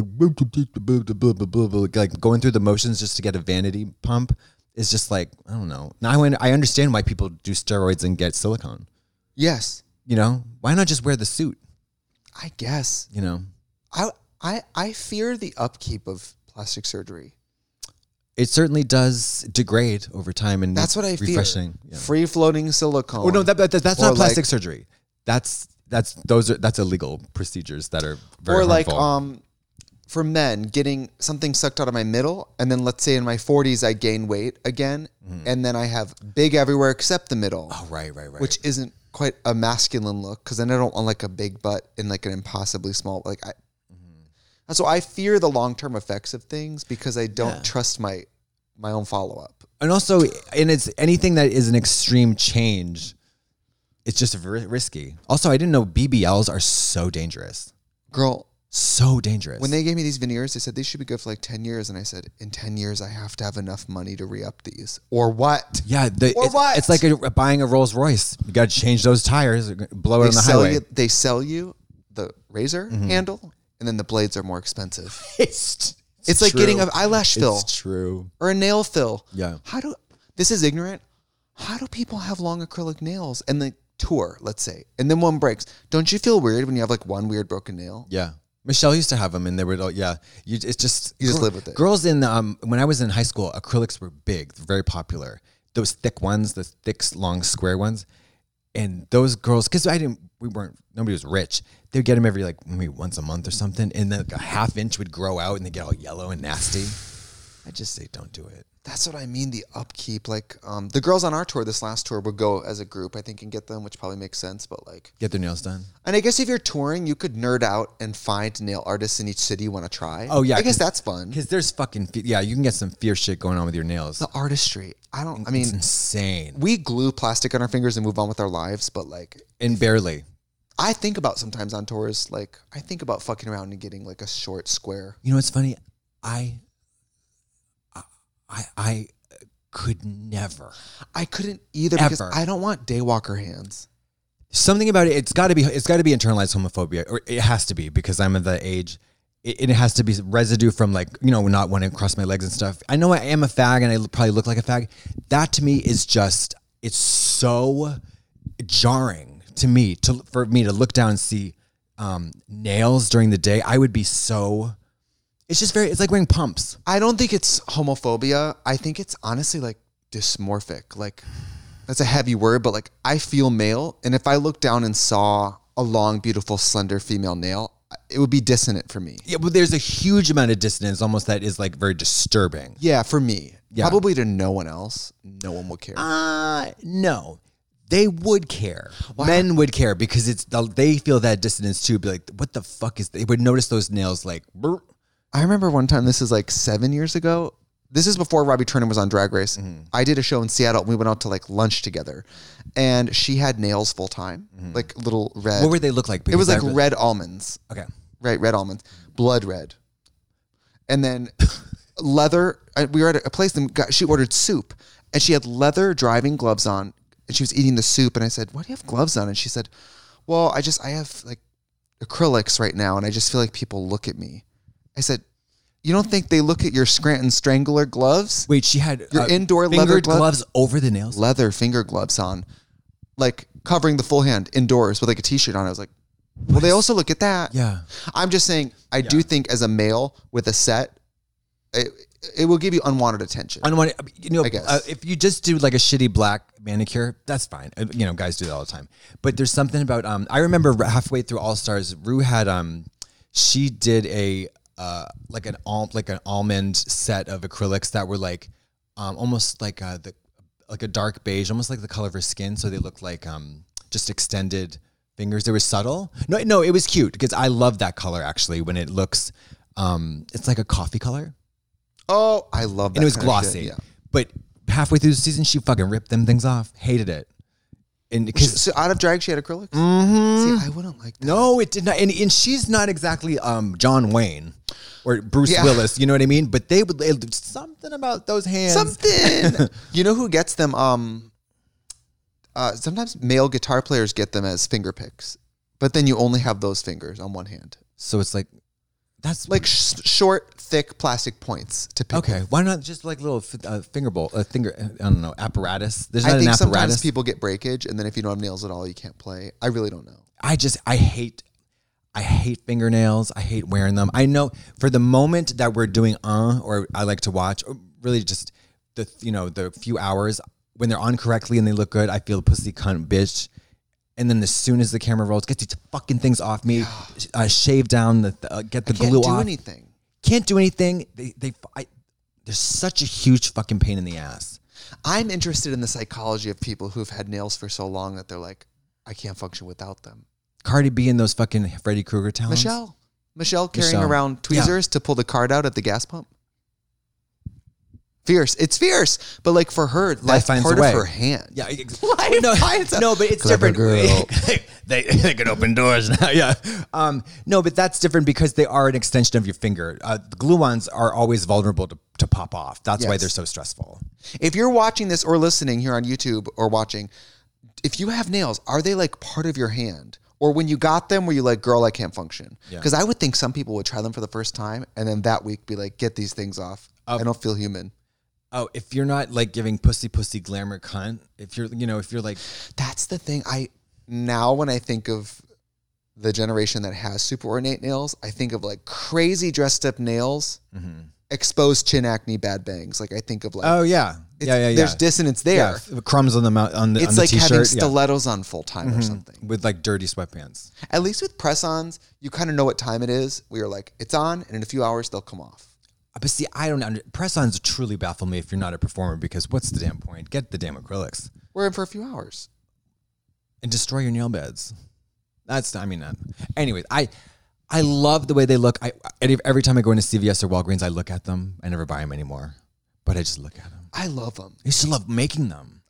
like going through the motions just to get a vanity pump is just like I don't know. Now I understand why people do steroids and get silicone.
Yes,
you know why not just wear the suit?
I guess
you know.
I fear the upkeep of plastic surgery.
It certainly does degrade over time, and
that's what I fear.
Yeah.
Free floating silicone.
Oh no, that's not plastic surgery. That's illegal procedures that are very harmful.
Like for men getting something sucked out of my middle, and then let's say in my 40s I gain weight again, and then I have big everywhere except the middle.
Oh right.
Which isn't quite a masculine look because then I don't want like a big butt and like an impossibly small like I. So I fear the long-term effects of things because I don't trust my own follow-up.
And also, it's anything that is an extreme change, it's just risky. Also, I didn't know BBLs are so dangerous.
Girl.
So dangerous.
When they gave me these veneers, they said they should be good for like 10 years. And I said, in 10 years, I have to have enough money to re-up these. Or what?
Yeah.
What?
It's like buying a Rolls Royce. You got to change those tires, blow it on the highway.
They sell you the razor handle. And then the blades are more expensive.
It's
like getting an eyelash fill.
It's true.
Or a nail fill.
Yeah.
This is ignorant. How do people have long acrylic nails and they tour, let's say, and then one breaks? Don't you feel weird when you have like one weird broken nail?
Yeah. Michelle used to have them and they were, you just
live with it.
Girls when I was in high school, acrylics were big, very popular. Those thick ones, the thick, long, square ones. And those girls, because nobody was rich. They'd get them every maybe once a month or something. And then like a ½ inch would grow out and they get all yellow and nasty. I just say, don't do it.
That's what I mean. The upkeep, the girls on our tour, this last tour would go as a group, I think, and get them, which probably makes sense. But
get their nails done.
And I guess if you're touring, you could nerd out and find nail artists in each city you want to try.
Oh yeah.
I guess that's fun.
Because there's you can get some fierce shit going on with your nails.
The artistry.
It's insane.
We glue plastic on our fingers and move on with our lives, but
and barely.
I think about sometimes on tours, I think about fucking around and getting a short square.
You know what's funny? I could never.
I couldn't either because I don't want daywalker hands.
Something about it. It's got to be internalized homophobia, or it has to be because I'm of the age. It has to be residue from not wanting to cross my legs and stuff. I know I am a fag and I probably look like a fag. That to me is just, it's so jarring to me for me to look down and see nails during the day. I would be so. It's just it's like wearing pumps.
I don't think it's homophobia. I think it's honestly like dysmorphic. Like that's a heavy word, but like I feel male, and if I looked down and saw a long, beautiful, slender female nail, it would be dissonant for me.
Yeah, but there's a huge amount of dissonance almost that is like very disturbing.
Yeah, for me.
Yeah.
Probably to no one else. No one will care.
No. They would care. Wow. Men would care because they feel that dissonance too. Be like, what the fuck is? They would notice those nails like. Burr.
I remember one time. This is like 7 years ago. This is before Robbie Turner was on Drag Race. Mm-hmm. I did a show in Seattle. And we went out to like lunch together, and she had nails full time, like little red.
What would they look like?
It was like red almonds.
Okay,
right, red almonds, blood red, and then leather. We were at a place, and she ordered soup, and she had leather driving gloves on, and she was eating the soup. And I said, "Why do you have gloves on?" And she said, "Well, I have like acrylics right now, and I just feel like people look at me." I said, "You don't think they look at your Scranton Strangler gloves?"
Wait, she had
your indoor leather
gloves over the nails?
Leather finger gloves on, like covering the full hand indoors with like a t-shirt on. I was like, well, they also look at that.
Yeah.
I'm just saying, I do think as a male with a set, it will give you unwanted attention.
Unwanted,
I guess.
If you just do like a shitty black manicure, that's fine. Guys do that all the time. But there's something about, I remember halfway through All Stars, Rue had, she did like an almond set of acrylics that were like almost like like a dark beige, almost like the color of her skin. So they looked like just extended fingers. They were subtle. No, it was cute because I love that color actually when it looks, it's like a coffee color.
Oh, I love that.
And it was glossy. Yeah. But halfway through the season, she fucking ripped them things off. Hated it. And
so out of drag, she had acrylics?
Mm-hmm.
See, I wouldn't like that.
No, it did not. And she's not exactly John Wayne or Bruce Willis, you know what I mean? But they would something about those hands.
Something. You know who gets them? Sometimes male guitar players get them as finger picks, but then you only have those fingers on one hand.
So it's like, that's
like short, thick plastic points to pick.
Okay, why not just like little finger I don't know, apparatus. There's not
I think
an apparatus.
Sometimes people get breakage, and then if you don't have nails at all, you can't play. I really don't know.
I hate fingernails. I hate wearing them. I know for the moment that we're doing or I like to watch, or really just the few hours when they're on correctly and they look good, I feel pussy cunt bitch. And then as soon as the camera rolls, get these fucking things off me, shave down, get the glue off.
Can't do anything.
Can't do anything. There's such a huge fucking pain in the ass.
I'm interested in the psychology of people who've had nails for so long that they're like, I can't function without them.
Cardi B and those fucking Freddy Krueger talents.
Michelle carrying around tweezers to pull the card out at the gas pump. Fierce. It's fierce. But like for her, that's part of her hand.
Yeah. No, but it's different. they can open doors now. Yeah. No, but that's different because they are an extension of your finger. The glue ones are always vulnerable to pop off. That's why they're so stressful.
If you're watching this or listening here on YouTube or watching, if you have nails, are they like part of your hand? Or when you got them, were you like, girl, I can't function? Because I would think some people would try them for the first time and then that week be like, get these things off. I don't feel human.
Oh, if you're not like giving pussy glamour cunt, if you're like,
that's the thing. Now when I think of the generation that has super ornate nails, I think of like crazy dressed up nails, exposed chin acne, bad bangs. Like I think of like,
oh yeah.
There's dissonance there.
Yeah, crumbs on the mouth on the
It's
on
like
the t-shirt.
having stilettos on full time or something.
With like dirty sweatpants.
At least with press-ons, you kind of know what time it is. We are like, it's on, and in a few hours they'll come off.
But see, I don't press-ons truly baffle me if you're not a performer because what's the damn point? Get the damn acrylics.
We're in for a few hours.
And destroy your nail beds. Anyways, I love the way they look. Every time I go into CVS or Walgreens, I look at them. I never buy them anymore. But I just look at them.
I love them.
I used to love making them.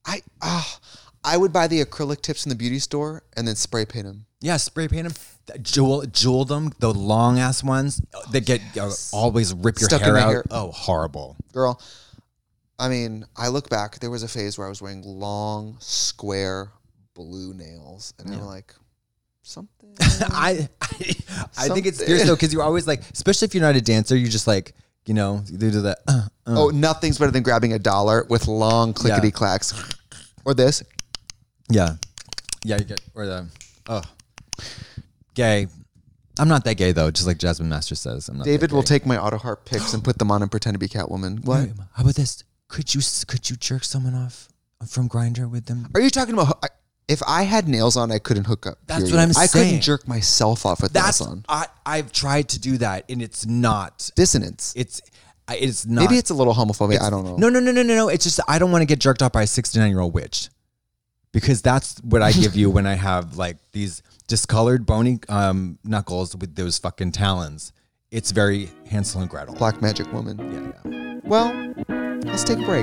I would buy the acrylic tips in the beauty store and then spray paint them.
Yeah, spray paint them. Jewel them, the long ass ones that get always rip your
Stuck
hair
in the
out.
hair.
Oh, horrible.
Girl, I mean, I look back, there was a phase where I was wearing long, square, blue nails. And I'm like, something.
I think it's fierce though, because you're always like, especially if you're not a dancer, you just like, you do the.
Oh, nothing's better than grabbing $1 with long clickety clacks. Or this.
Yeah. Yeah, you get gay. I'm not that gay though, just like Jasmine Master says. I'm not.
David will take my AutoHeart pics and put them on and pretend to be Catwoman. What?
Wait, how about this? Could you jerk someone off from Grindr with them?
Are you talking about? If I had nails on, I couldn't hook up.
That's
period.
what I'm
I
saying.
couldn't jerk myself off with nails on.
I've tried to do that, and it's not
Dissonance.
It's not.
Maybe it's a little homophobic. I don't know.
No. It's just I don't want to get jerked off by a 69-year-old witch, because that's what I give you when I have like these discolored bony knuckles with those fucking talons. It's very Hansel and Gretel.
Black magic woman.
Yeah.
Well, let's take a break.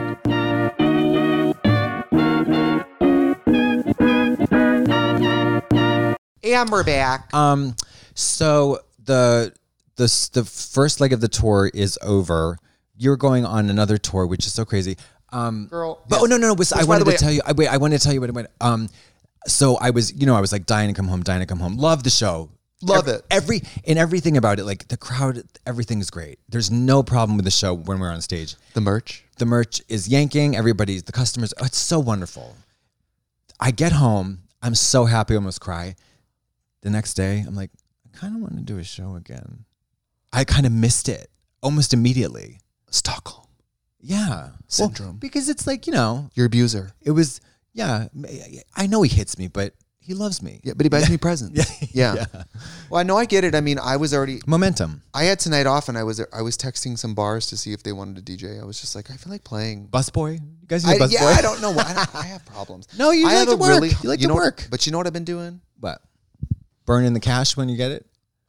And we're back.
So the first leg of the tour is over. You're going on another tour, which is so crazy.
Girl.
But
yes.
no. I wanted to tell you. I wanted to tell you what it went. So I was like dying to come home. Love the show.
Love it.
Everything about it, like the crowd, everything's great. There's no problem with the show when we're on stage.
The merch
is yanking. The customers. Oh, it's so wonderful. I get home. I'm so happy. I almost cry. The next day, I'm like, I kind of want to do a show again. I kind of missed it almost immediately.
Stockholm.
Yeah.
Syndrome.
Well, because it's like, your
abuser.
It was, yeah. I know he hits me, but he loves me.
Yeah, but he buys me presents. Yeah. Well, I know I get it. I mean, I was already
momentum.
I had tonight off, and I was texting some bars to see if they wanted to DJ. I was just like, I feel like playing.
Busboy? You guys need a busboy?
I don't know. I have problems.
No, you like to work. You like to work.
But you know what I've been doing?
What? Burning the cash when you get it?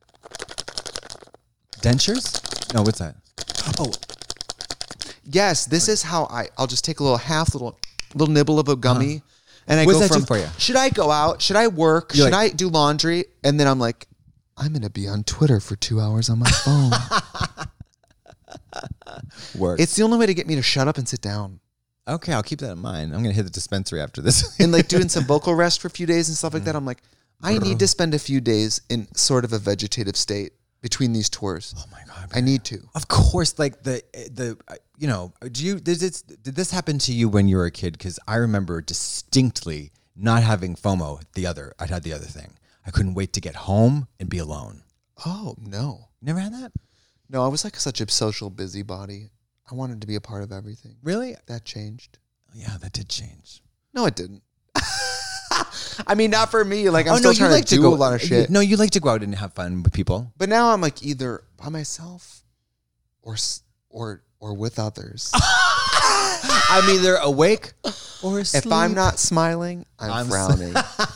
Dentures? No, what's that? Oh.
Yes, this is how I'll just take a little nibble of a gummy, and I
What
go
does that
from,
do for you?
should I go out? Should I work?
You're
should
like-
I do laundry? And then I'm like, I'm going to be on Twitter for 2 hours on my phone.
Work.
It's the only way to get me to shut up and sit down.
Okay, I'll keep that in mind. I'm going to hit the dispensary after this.
And like doing some vocal rest for a few days and stuff like that. I'm like, I need to spend a few days in sort of a vegetative state between these tours.
Oh my God.
I need to.
Of course, like did this happen to you when you were a kid? Because I remember distinctly not having FOMO. I had the other thing. I couldn't wait to get home and be alone.
Oh, no.
Never had that?
No, I was like such a social busybody. I wanted to be a part of everything.
Really?
That changed.
Yeah, that did change.
No, it didn't. I mean, not for me. Like, I'm still trying to do a lot of shit.
No, you like to go out and have fun with people.
But now I'm like either by myself or with others.
I'm either awake or asleep.
If I'm not smiling, I'm frowning.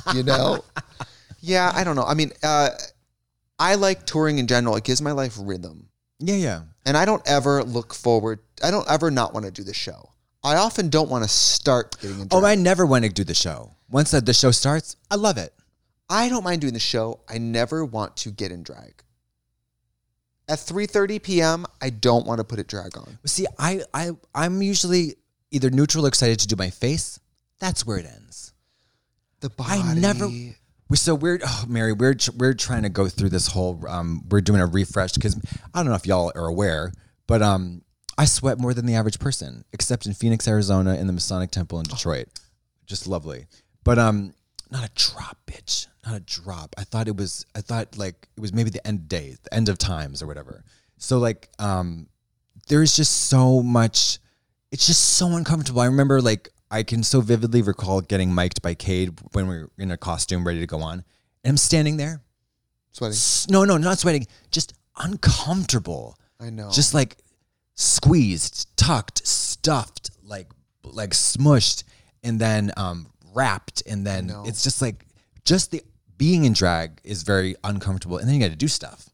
Yeah, I don't know. I mean, I like touring in general. It gives my life rhythm.
Yeah.
And I don't ever not want to do the show. I often don't want to start getting into
I never want to do the show. Once the show starts, I love it.
I don't mind doing the show. I never want to get in drag. At 3:30 p.m., I don't want to put a drag on.
See, I'm usually either neutral or excited to do my face. That's where it ends.
The body.
Mary, we're trying to go through this whole, we're doing a refresh because I don't know if y'all are aware, but I sweat more than the average person, except in Phoenix, Arizona, in the Masonic Temple in Detroit. Just lovely. But not a drop, bitch. Not a drop. I thought it was maybe the end of days, the end of times or whatever. So like there's just so much, it's just so uncomfortable. I remember I can so vividly recall getting mic'd by Cade when we were in a costume ready to go on. And I'm standing there.
Sweating?
No, not sweating. Just uncomfortable.
I know.
Just like squeezed, tucked, stuffed, like smushed, and then wrapped. And then it's just like, just the being in drag is very uncomfortable. And then you got to do stuff.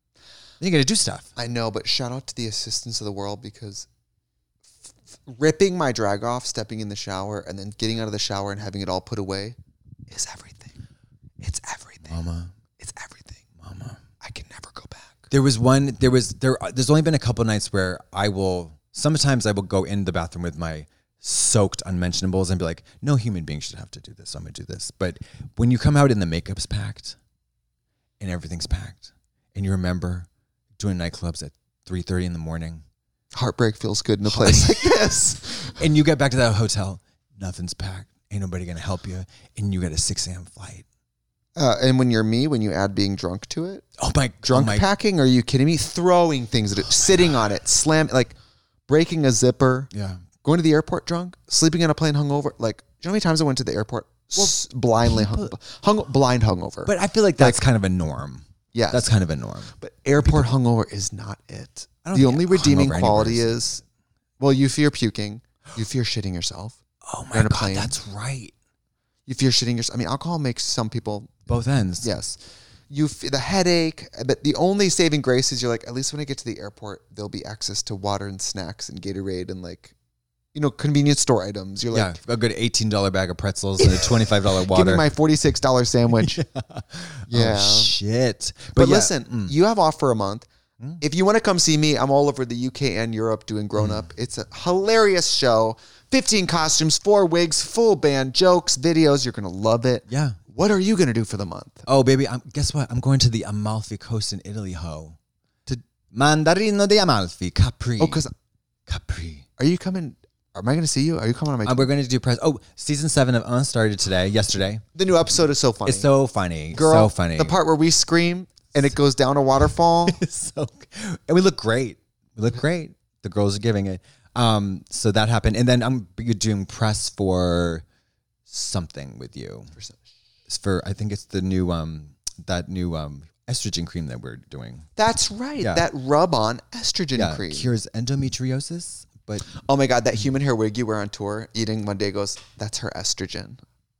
I know, but shout out to the assistants of the world because ripping my drag off, stepping in the shower, and then getting out of the shower and having it all put away is everything. It's everything.
Mama.
It's everything.
Mama.
I can never go back.
There's only been a couple nights where sometimes I will go in the bathroom with my soaked unmentionables and be like, no human being should have to do this. So I'm going to do this. But when you come out and the makeup's packed and everything's packed and you remember doing nightclubs at 3:30 in the morning.
Heartbreak feels good in a place like this.
And you get back to that hotel, nothing's packed. Ain't nobody gonna help you, and you got a 6 a.m. flight.
And when you're me, when you add being drunk to it,
Drunk
packing? Are you kidding me? Throwing things at it, sitting on it, like breaking a zipper.
Yeah.
Going to the airport drunk, sleeping on a plane hungover. Like, do you know how many times I went to the airport blind hungover?
But I feel like that's kind of a norm.
Yeah,
that's kind of a norm.
But airport hungover is not it. The only redeeming quality is, well, you fear puking, you fear shitting yourself.
Oh my God, that's right.
You fear shitting yourself. I mean, alcohol makes some people
both ends.
Yes. The headache, but the only saving grace is you're like, at least when I get to the airport, there'll be access to water and snacks and Gatorade and like, convenience store items. You're like,
a good $18 bag of pretzels and a $25 water.
Give me my $46 sandwich. Yeah.
Oh, shit.
But listen, you have off for a month. If you want to come see me, I'm all over the UK and Europe doing Grown Up. It's a hilarious show. 15 costumes, 4 wigs, full band, jokes, videos. You're going to love it.
Yeah.
What are you going to do for the month?
Oh, baby, guess what? I'm going to the Amalfi Coast in Italy, to Mandarino di Amalfi, Capri.
Oh, because
Capri.
Are you coming? Am I going to see you? Are you coming on my?
We're going to do press. Oh, season 7 of started yesterday.
The new episode is so funny.
It's so funny,
girl.
So funny.
The part where we scream and it goes down a waterfall.
And we look great. The girls are giving it. So that happened, and then I'm doing press for something with you. It's I think it's the new that new estrogen cream that we're doing.
That's right. Yeah. That rub-on estrogen cream
cures endometriosis. But
oh my God, that human hair wig you wear on tour, eating one day goes, that's her estrogen.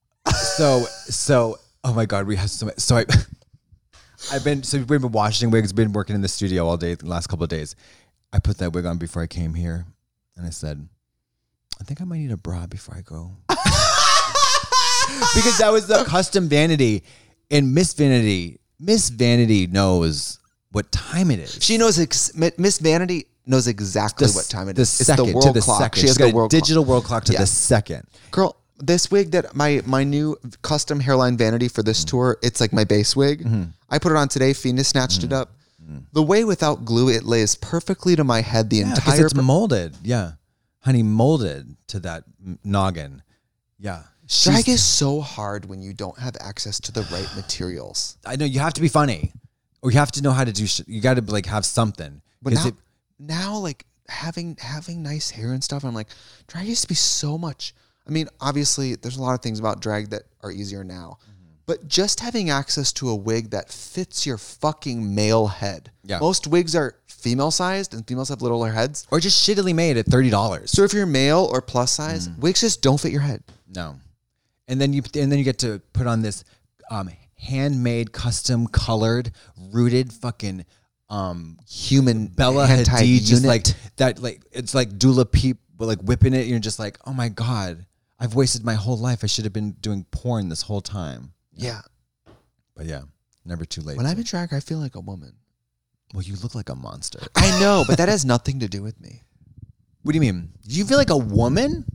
So oh my God, we have so much. So we've been washing wigs, been working in the studio all day the last couple of days. I put that wig on before I came here, and I said, I think I might need a bra before I go. Because that was the custom vanity. And Miss Vanity knows what time it is.
She knows, Miss Vanity knows exactly what time it is. It's the world clock.
Second. She has got a digital world clock to the second.
Girl, this wig that my new custom hairline vanity for this tour, it's like my base wig. Mm-hmm. I put it on today. Phoenix snatched it up. The way without glue, it lays perfectly to my head. The entire
it's molded. Yeah. Honey, molded to that noggin. Yeah.
Drag is so hard when you don't have access to the right materials.
I know, you have to be funny, or you have to know how to do shit. You got to like have something.
But now like having nice hair and stuff, I'm like, drag used to be so much. I mean, obviously there's a lot of things about drag that are easier now, but just having access to a wig that fits your fucking male head. Yeah. Most wigs are female sized and females have littler heads.
Or just shittily made at $30.
So if you're male or plus size, wigs just don't fit your head.
No. And then you get to put on this handmade, custom colored, rooted fucking
human
Bella Hadid, just like that, like it's like Dula Peep, but like whipping it. You're just like, oh my God, I've wasted my whole life. I should have been doing porn this whole time.
Yeah.
But yeah, never too late.
When I'm in drag, I feel like a woman.
Well, you look like a monster.
I know, but that has nothing to do with me.
What do you mean? Do you feel like a woman?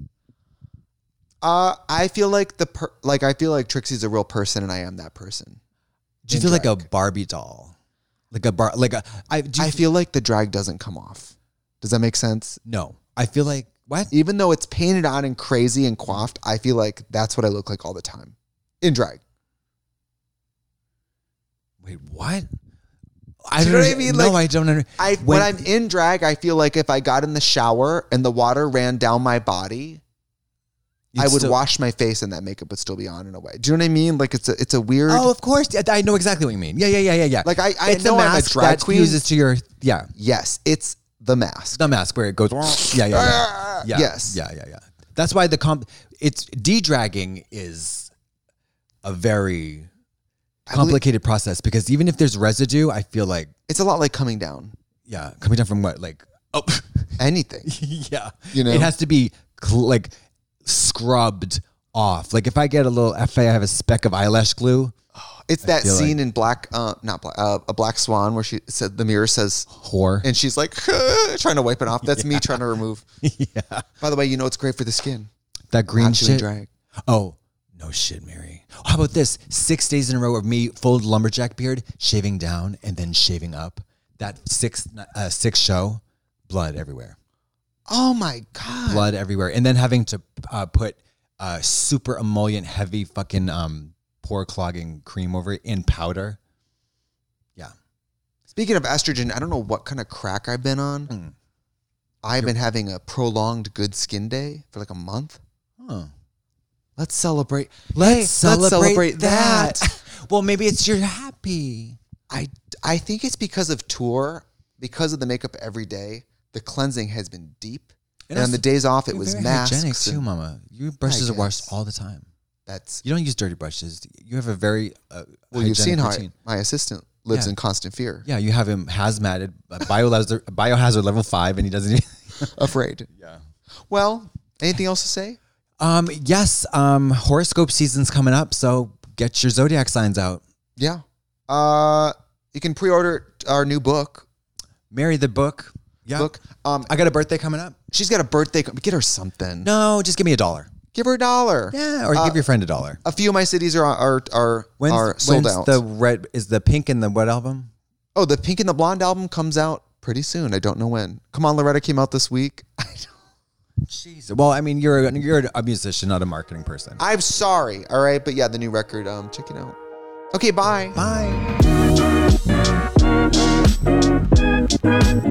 I feel like I feel like Trixie's a real person, and I am that person.
Do you feel like a Barbie doll? I
feel like the drag doesn't come off. Does that make sense?
No. I feel like, what?
Even though it's painted on and crazy and coiffed, I feel like that's what I look like all the time. In drag.
Wait, what?
Do you know what I mean?
No, I don't understand.
When I'm in drag, I feel like if I got in the shower and the water ran down my body, I would wash my face and that makeup would still be on in a way. Do you know what I mean? Like it's a weird.
Oh, of course. I know exactly what you mean. Yeah.
Like I know I'm a drag queen.
Fuses to your
Yes, it's the mask.
The mask where it goes. Yeah.
Yes.
Yeah. That's why it's de-dragging is a very complicated process, because even if there's residue, I feel like
it's a lot like coming down.
Yeah, coming down from what? Like
anything.
Yeah,
it
has to be like scrubbed off. Like if I have a speck of eyelash glue.
It's that scene in A Black Swan where she said the mirror says
whore,
and she's like trying to wipe it off. That's me trying to remove.
Yeah.
By the way, it's great for the skin.
That green shit.
Drag.
Oh no shit, Mary. How about this? 6 days in a row of me full lumberjack beard, shaving down and then shaving up. That six show, blood everywhere.
Oh my God.
Blood everywhere. And then having to put super emollient, heavy fucking pore clogging cream over it in powder. Yeah.
Speaking of estrogen, I don't know what kind of crack I've been on. I've been having a prolonged good skin day for like a month.
Huh.
Let's celebrate.
Let's celebrate
that.
Well, maybe it's you're happy.
I think it's because of tour, because of the makeup every day. The cleansing has been deep. And on the days off, it was masks.
Hygienic too, Mama. Your brushes are washed all the time. You don't use dirty brushes. You have a very
well. You've seen how
routine.
my assistant lives in constant fear.
Yeah, you have him hazmated, biohazard level 5, and he doesn't even
afraid.
Yeah.
Well, anything else to say?
Yes. Horoscope season's coming up, so get your zodiac signs out.
Yeah. You can pre-order our new book.
Marry the book. Yeah. I got a birthday coming up.
She's got a birthday. Get her something.
No, just give me $1.
Give her $1.
Yeah, or give your friend $1.
A few of my cities are sold out.
Is the Pink and the what album?
Oh, the Pink and the Blonde album comes out pretty soon. I don't know when. Come On, Loretta came out this week.
Jeez. Well, I mean, you're a musician, not a marketing person.
I'm sorry. All right, but yeah, the new record. Check it out. Okay, bye.
Bye.